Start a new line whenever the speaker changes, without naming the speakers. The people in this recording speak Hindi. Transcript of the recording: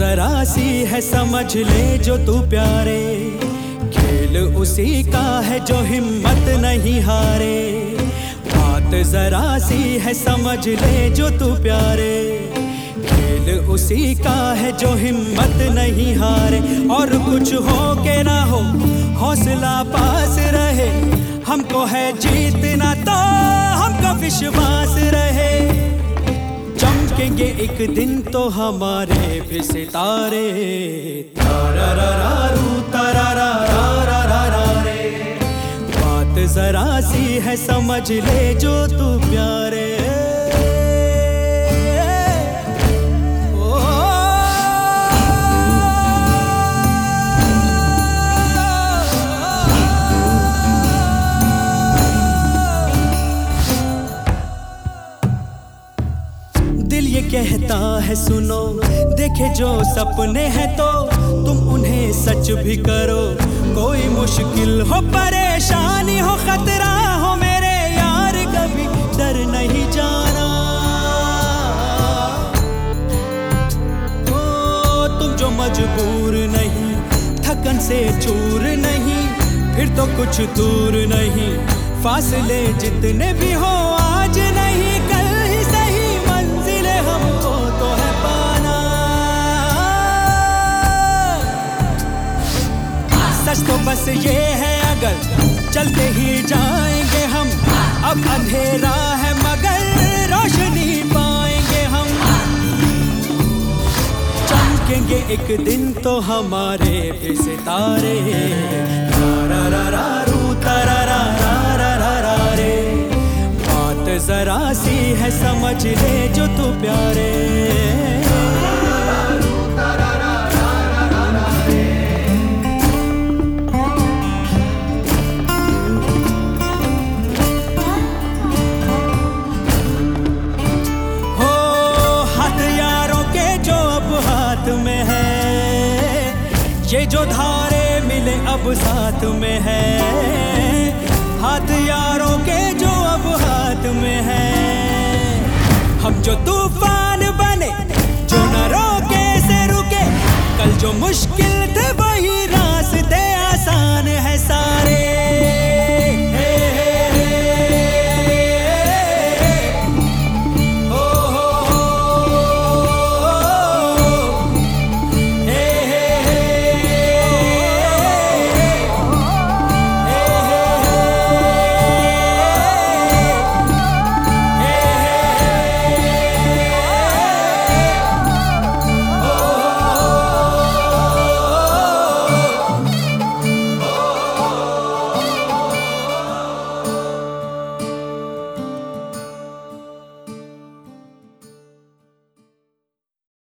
जरा सी है समझ ले जो तू प्यारे, खेल उसी का है जो हिम्मत नहीं हारे। बात जरा सी है समझ ले जो तू प्यारे, खेल उसी का है जो हिम्मत नहीं हारे। और कुछ हो के ना हो हौसला पास रहे, हमको है जीतना तो हमको विश्वास रहे। चमकेंगे एक दिन तो हमारे भी सितारे, तारारारू तारारारा रे। बात जरा सी है समझ ले जो तू प्यारे। दिल ये कहता है सुनो, देखे जो सपने हैं तो तुम उन्हें सच भी करो। कोई मुश्किल हो परेशानी हो खतरा हो मेरे यार, कभी डर नहीं जाना। ओ तुम जो मजबूर नहीं, थकन से चूर नहीं, फिर तो कुछ दूर नहीं। फासले जितने भी हो आज नहीं कल ही सही, मंजिले हमको तो है पाना। सच तो बस ये है अगर चलते ही जाएंगे हम, अब अंधेरा है मगर रोशनी पाएंगे हम। चमकेंगे एक दिन तो हमारे भी सितारे, तारारारू तारारारा रे। बात जरा सी है समझ ले जो तू प्यारे। हो हाथ यारों के जो अब हाथ में है, ये जो धारे मिले अब साथ में है। हाथ यारों के जो अब हाथ में है, हम जो तूफान बने जो न रोके से रुके। कल जो मुश्किल थे वही रास्ते आसान है सारे।